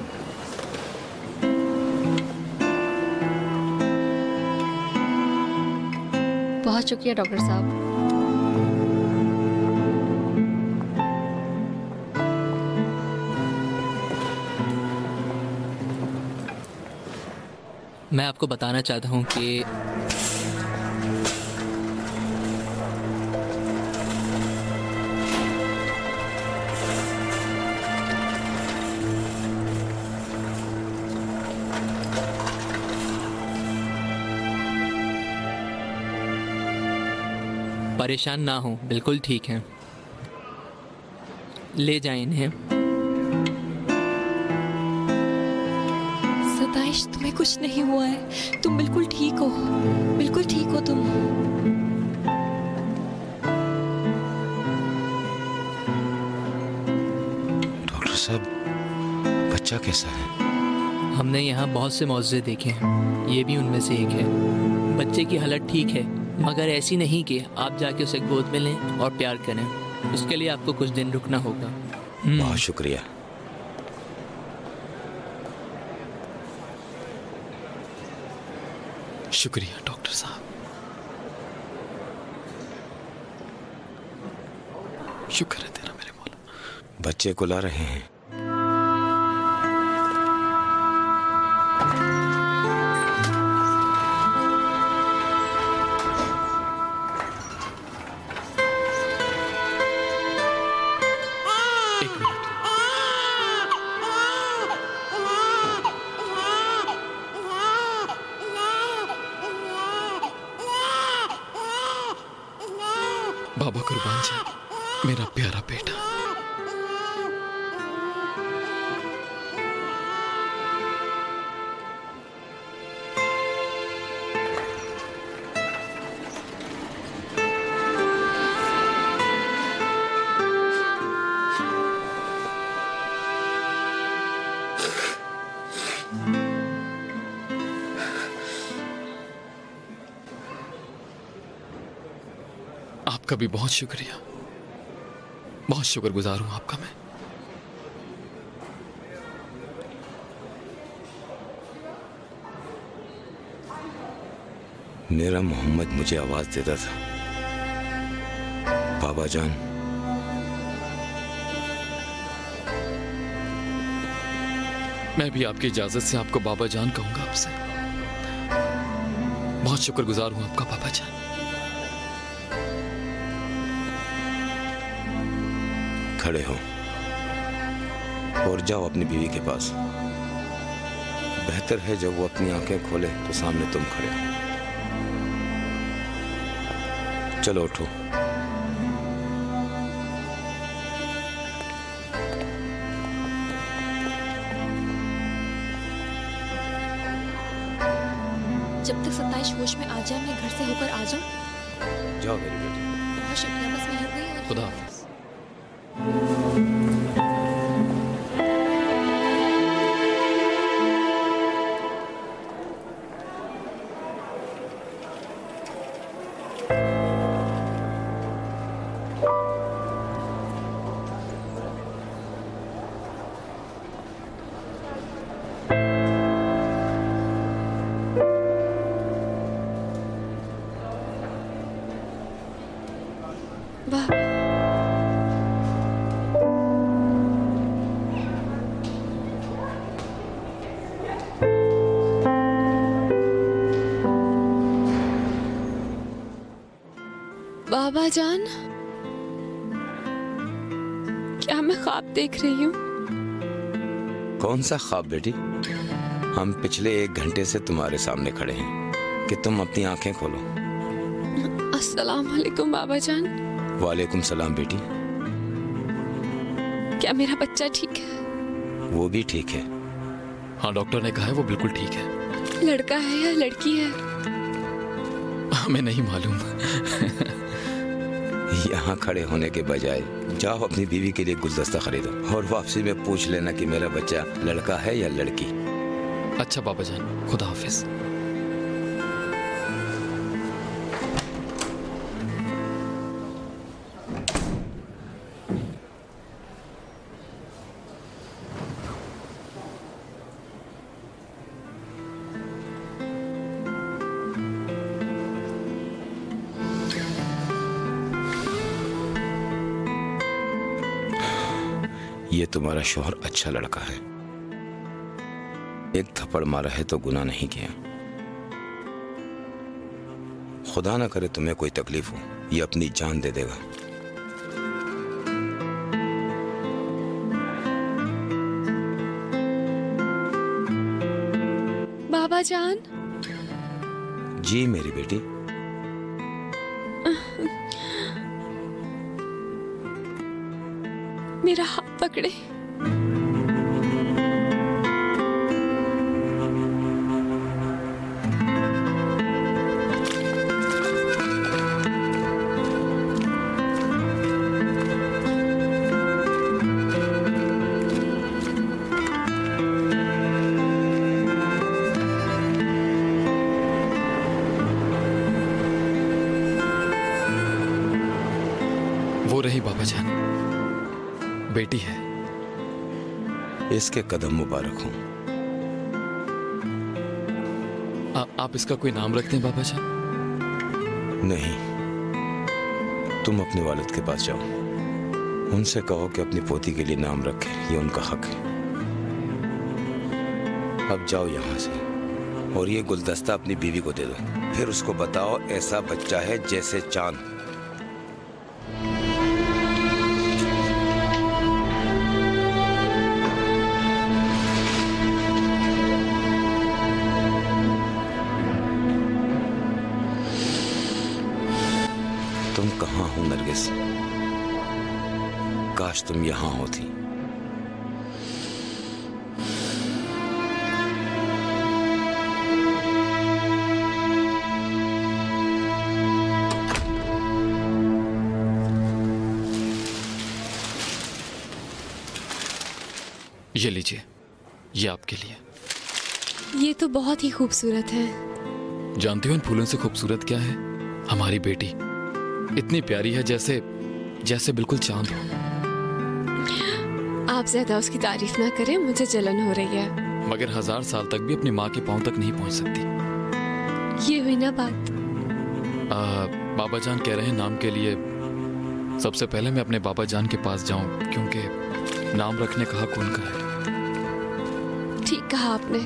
[SPEAKER 12] बहुत शुक्रिया डॉक्टर साहब।
[SPEAKER 7] मैं आपको बताना चाहता हूँ कि परेशान ना हो, बिल्कुल ठीक है। ले जाएं इन्हें।
[SPEAKER 12] सताइश, तुम्हें कुछ नहीं हुआ है, तुम बिल्कुल ठीक हो, बिल्कुल ठीक हो तुम।
[SPEAKER 1] डॉक्टर साहब, बच्चा कैसा है?
[SPEAKER 7] हमने यहाँ बहुत से मौजे देखे हैं, ये भी उनमें से एक है। बच्चे की हालत ठीक है, मगर ऐसी नहीं कि आप जाके उसे गोद में लें और प्यार करें। उसके लिए आपको कुछ दिन रुकना होगा।
[SPEAKER 1] बहुत शुक्रिया।
[SPEAKER 2] शुक्रिया डॉक्टर साहब, शुक्र है तेरा मेरे मौला।
[SPEAKER 1] बच्चे को ला रहे हैं।
[SPEAKER 2] बाबा कुर्बान जी, मेरा प्यारा बेटा। आपका भी बहुत शुक्रिया, बहुत शुक्रगुजार हूं आपका मैं।
[SPEAKER 1] मेरा मोहम्मद मुझे आवाज देता था, बाबा जान।
[SPEAKER 2] मैं भी आपकी इजाजत से आपको बाबा जान कहूंगा आपसे। बहुत शुक्रगुजार हूं आपका बाबा जान।
[SPEAKER 1] खड़े हो और जाओ अपनी बीवी के पास। बेहतर है जब वो अपनी आंखें खोले तो सामने तुम खड़े हो। चलो उठो।
[SPEAKER 12] जब तक सत्ताईश होश में आ जाए, मैं घर से होकर आ जाऊं।
[SPEAKER 1] जाओ मेरी बेटी।
[SPEAKER 12] बहुत शुक्रिया, बस मैं हो गई।
[SPEAKER 2] खुदा हाफिज।
[SPEAKER 12] बाबा जान, क्या मैं ख्वाब देख रही हूँ?
[SPEAKER 1] कौन सा ख्वाब बेटी? हम पिछले एक घंटे से तुम्हारे सामने खड़े हैं कि तुम अपनी आंखें खोलो।
[SPEAKER 12] अस्सलाम वालेकुम बाबा जान।
[SPEAKER 1] वालेकुम सलाम बेटी।
[SPEAKER 12] क्या मेरा बच्चा ठीक है?
[SPEAKER 1] वो भी ठीक है।
[SPEAKER 2] हाँ, डॉक्टर ने कहा है वो बिल्कुल ठीक है।
[SPEAKER 12] लड़का है या लड़की है?
[SPEAKER 2] हमें नहीं मालूम।
[SPEAKER 1] यहाँ खड़े होने के बजाय जाओ अपनी बीवी के लिए गुलदस्ता खरीदो और वापसी में पूछ लेना कि मेरा बच्चा लड़का है या लड़की।
[SPEAKER 2] अच्छा बाबा जान, खुदा हाफिज।
[SPEAKER 1] ये तुम्हारा शौहर अच्छा लड़का है। एक थप्पड़ मारा है तो गुनाह नहीं किया। खुदा ना करे तुम्हें कोई तकलीफ हो, ये अपनी जान दे देगा।
[SPEAKER 12] बाबा जान।
[SPEAKER 1] जी मेरी बेटी।
[SPEAKER 12] मेरा हाथ पकड़े।
[SPEAKER 2] वो रही बाबा जान, बेटी है।
[SPEAKER 1] इसके कदम मुबारक हों।
[SPEAKER 2] आप इसका कोई नाम रखते हैं बाबा जान?
[SPEAKER 1] नहीं, तुम अपने वालिद के पास जाओ, उनसे कहो कि अपनी पोती के लिए नाम रखें, ये उनका हक है। अब जाओ यहाँ से और ये गुलदस्ता अपनी बीवी को दे दो, फिर उसको बताओ ऐसा बच्चा है जैसे चांद। तुम कहाँ हो नरगिस? काश तुम यहाँ होती।
[SPEAKER 2] ये लीजिए, ये आपके लिए।
[SPEAKER 12] ये तो बहुत ही खूबसूरत है।
[SPEAKER 2] जानती हो इन फूलों से खूबसूरत क्या है? हमारी बेटी इतनी प्यारी है, जैसे जैसे बिल्कुल चांद हो।
[SPEAKER 12] आप ज्यादा उसकी तारीफ ना करें, मुझे जलन हो रही है।
[SPEAKER 2] मगर हजार साल तक भी अपनी माँ के पांव तक नहीं पहुंच सकती।
[SPEAKER 12] ये हुई ना बात।
[SPEAKER 2] आ, बाबा जान कह रहे हैं नाम के लिए सबसे पहले मैं अपने बाबा जान के पास जाऊं, क्योंकि नाम रखने का हक उनका है।
[SPEAKER 12] ठीक कहा आपने।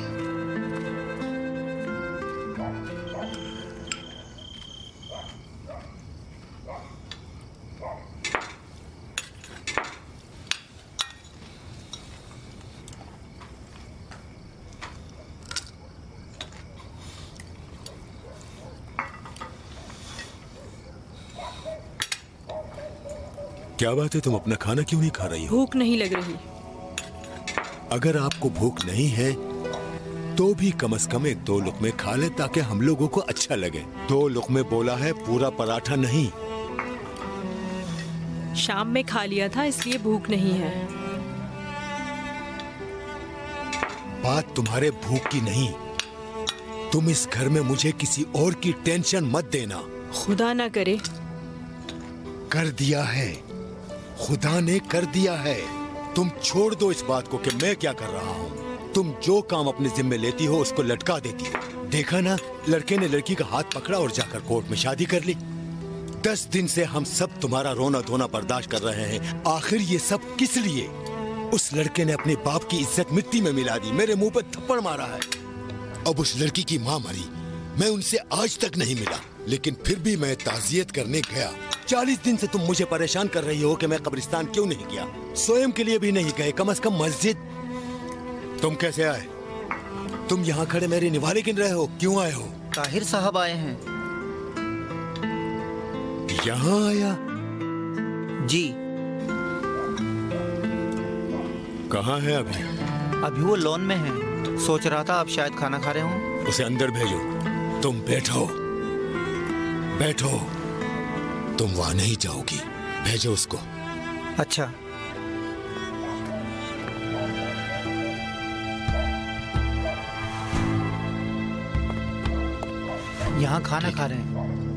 [SPEAKER 11] क्या बात है, तुम अपना खाना क्यों नहीं खा रही हो?
[SPEAKER 3] भूख नहीं लग रही।
[SPEAKER 11] अगर आपको भूख नहीं है तो भी कम से कम एक दो लुकमे खा ले, ताकि हम लोगों को अच्छा लगे। दो लुकमे बोला है, पूरा पराठा नहीं।
[SPEAKER 3] शाम में खा लिया था, इसलिए भूख नहीं है।
[SPEAKER 11] बात तुम्हारे भूख की नहीं, तुम इस घर में मुझे किसी और की टेंशन मत देना।
[SPEAKER 3] खुदा ना करे।
[SPEAKER 11] कर दिया है, खुदा ने कर दिया है। तुम छोड़ दो इस बात को कि मैं क्या कर रहा हूँ। तुम जो काम अपने जिम्मे लेती हो उसको लटका देती हो। देखा ना, लड़के ने लड़की का हाथ पकड़ा और जाकर कोर्ट में शादी कर ली। दस दिन से हम सब तुम्हारा रोना धोना बर्दाश्त कर रहे हैं। आखिर ये सब किस लिए? उस लड़के ने अपने बाप की इज्जत मिट्टी में मिला दी, मेरे मुंह पे थप्पड़ मारा है। अब उस लड़की की माँ मरी, मैं उनसे आज तक नहीं मिला, लेकिन फिर भी मैं ताज़ियत करने गया। चालीस दिन से तुम मुझे परेशान कर रही हो कि मैं कब्रिस्तान क्यों नहीं गया। स्वयं के लिए भी नहीं गए, कम से कम मस्जिद। तुम कैसे आए? तुम यहाँ खड़े मेरे निवाले गिन रहे हो, क्यों आए हो?
[SPEAKER 8] ताहिर साहब आए हैं।
[SPEAKER 11] यहाँ आया?
[SPEAKER 8] जी।
[SPEAKER 11] कहाँ है अभी?
[SPEAKER 8] अभी वो लॉन में है, सोच रहा था आप शायद खाना खा रहे हो।
[SPEAKER 11] उसे अंदर भेजो। तुम बैठो बैठो, तुम वहां नहीं जाओगी, भेजो उसको।
[SPEAKER 8] अच्छा। यहाँ खाना खा रहे हैं।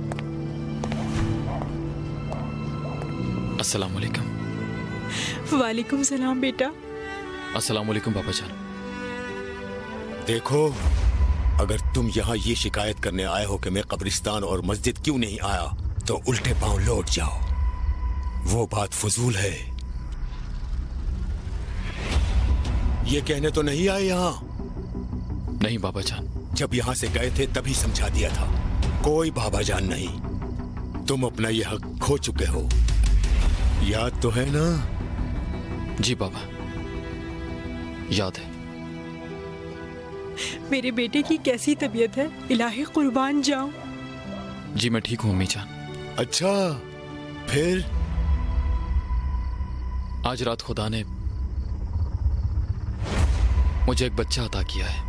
[SPEAKER 2] अस्सलाम वालेकुम।
[SPEAKER 3] वालेकुम सलाम बेटा।
[SPEAKER 2] अस्सलाम वालेकुम बाबा जान।
[SPEAKER 11] देखो, अगर तुम यहाँ ये शिकायत करने आए हो कि मैं कब्रिस्तान और मस्जिद क्यों नहीं आया, तो उल्टे पांव लौट जाओ। वो बात फजूल है। ये कहने तो नहीं आए यहाँ?
[SPEAKER 2] नहीं बाबा जान।
[SPEAKER 11] जब यहाँ से गए थे तभी समझा दिया था, कोई बाबा जान नहीं। तुम अपना ये हक खो चुके हो, याद तो है ना?
[SPEAKER 2] जी बाबा, याद है।
[SPEAKER 3] मेरे बेटे की कैसी तबीयत है? इलाही कुर्बान जाऊं।
[SPEAKER 2] जी मैं ठीक हूँ अम्मी जान।
[SPEAKER 11] अच्छा, फिर
[SPEAKER 2] आज रात खुदा ने मुझे एक बच्चा अता किया है।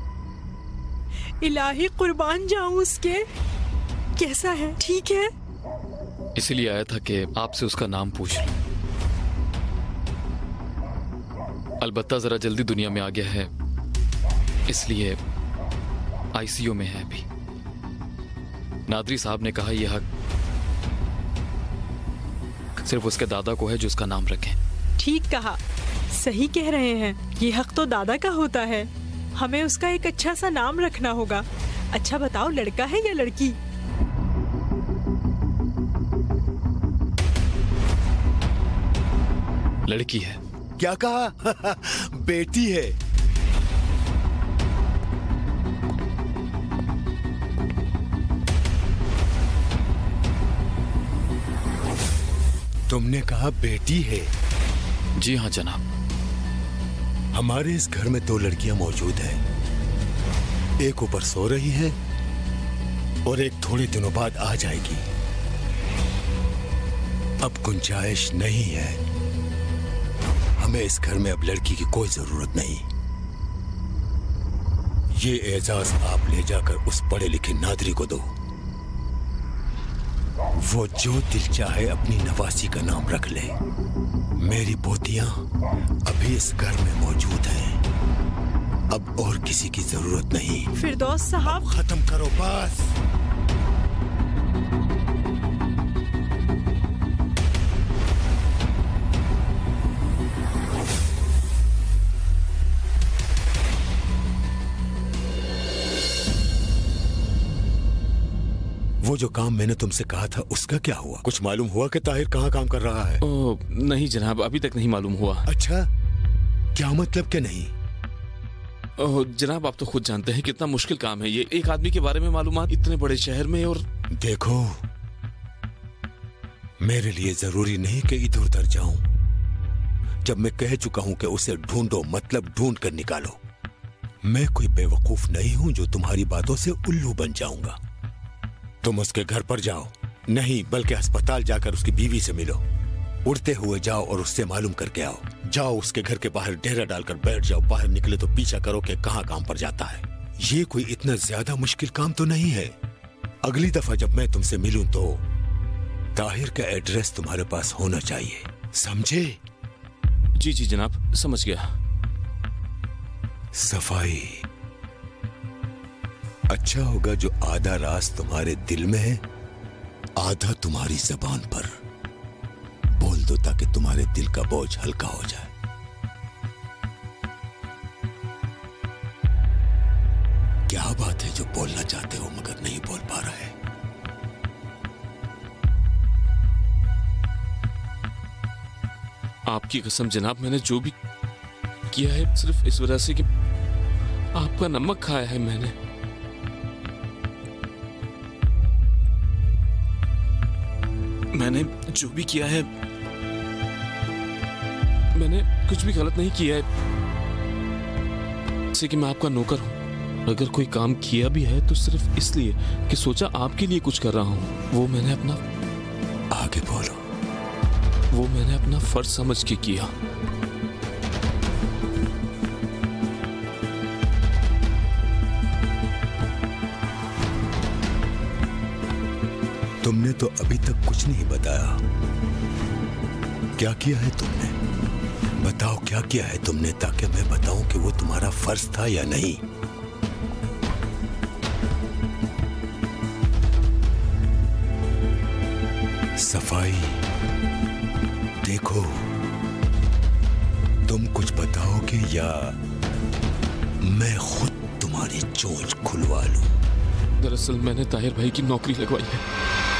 [SPEAKER 17] इलाही कुर्बान जाऊं उसके। कैसा है, ठीक है?
[SPEAKER 2] इसीलिए आया था कि आपसे उसका नाम पूछ लूं। अलबत्ता जरा जल्दी दुनिया में आ गया है, इसलिए आईसीयू में है अभी। नादरी साहब ने कहा यह हक सिर्फ उसके दादा को है जो उसका नाम रखें।
[SPEAKER 17] ठीक कहा, सही कह रहे हैं। ये हक तो दादा का होता है। हमें उसका एक अच्छा सा नाम रखना होगा। अच्छा बताओ, लड़का है या लड़की?
[SPEAKER 2] लड़की है।
[SPEAKER 11] क्या कहा? बेटी है। तुमने कहा बेटी है?
[SPEAKER 2] जी हाँ जनाब।
[SPEAKER 11] हमारे इस घर में दो लड़कियां मौजूद हैं। एक ऊपर सो रही है और एक थोड़े दिनों बाद आ जाएगी। अब गुंजाइश नहीं है। हमें इस घर में अब लड़की की कोई जरूरत नहीं। ये एजाज आप ले जाकर उस पढ़े लिखे नादरी को दो। वो जो दिल चाहे अपनी नवासी का नाम रख ले। मेरी पोतियां अभी इस घर में मौजूद हैं। अब और किसी की जरूरत नहीं।
[SPEAKER 17] फिरदौस साहब,
[SPEAKER 11] खत्म करो बस। वो जो काम मैंने तुमसे कहा था उसका क्या हुआ? कुछ मालूम हुआ कि ताहिर कहाँ काम कर रहा है?
[SPEAKER 5] ओ, नहीं जनाब, अभी तक नहीं मालूम हुआ।
[SPEAKER 11] अच्छा, क्या मतलब कि नहीं?
[SPEAKER 5] ओ, जनाब आप तो खुद जानते हैं कितना मुश्किल काम है ये। एक आदमी के बारे में मालूमात इतने बड़े शहर में। और
[SPEAKER 11] देखो, मेरे लिए जरूरी नहीं कि इधर उधर जाऊं। जब मैं कह चुका हूं कि उसे ढूंढो, मतलब ढूंढ कर निकालो। मैं कोई बेवकूफ नहीं हूं जो तुम्हारी बातों से उल्लू बन जाऊंगा। तुम उसके घर पर जाओ, नहीं बल्कि अस्पताल जाकर उसकी बीवी से मिलो। उड़ते हुए जाओ और उससे मालूम करके आओ। जाओ उसके घर के बाहर डेरा डालकर बैठ जाओ। बाहर निकले तो पीछा करो कि कहाँ काम पर जाता है। ये कोई इतना ज्यादा मुश्किल काम तो नहीं है। अगली दफा जब मैं तुमसे मिलूं तो ताहिर का एड्रेस तुम्हारे पास होना चाहिए, समझे?
[SPEAKER 5] जी जी जनाब, समझ गया।
[SPEAKER 11] सफाई। अच्छा होगा जो आधा राज तुम्हारे दिल में है, आधा तुम्हारी जबान पर। बोल दो ताकि तुम्हारे दिल का बोझ हल्का हो जाए। क्या बात है जो बोलना चाहते हो मगर नहीं बोल पा रहे?
[SPEAKER 5] आपकी कसम जनाब, मैंने जो भी किया है सिर्फ इस वजह से कि आपका नमक खाया है मैंने। मैंने जो भी किया है, मैंने कुछ भी गलत नहीं किया है। जैसे कि मैं आपका नौकर हूं। अगर कोई काम किया भी है तो सिर्फ इसलिए कि सोचा आपके लिए कुछ कर रहा हूं। वो मैंने अपना
[SPEAKER 11] आगे बोलो।
[SPEAKER 5] वो मैंने अपना फर्ज समझ के किया।
[SPEAKER 11] तुमने तो अभी तक कुछ नहीं बताया। क्या किया है तुमने? बताओ क्या किया है तुमने, ताकि मैं बताऊं कि वो तुम्हारा फर्ज था या नहीं। सफाई। देखो, तुम कुछ बताओगे या मैं खुद तुम्हारी चोंच खुलवा लूं?
[SPEAKER 5] दरअसल मैंने ताहिर भाई की नौकरी लगवाई है।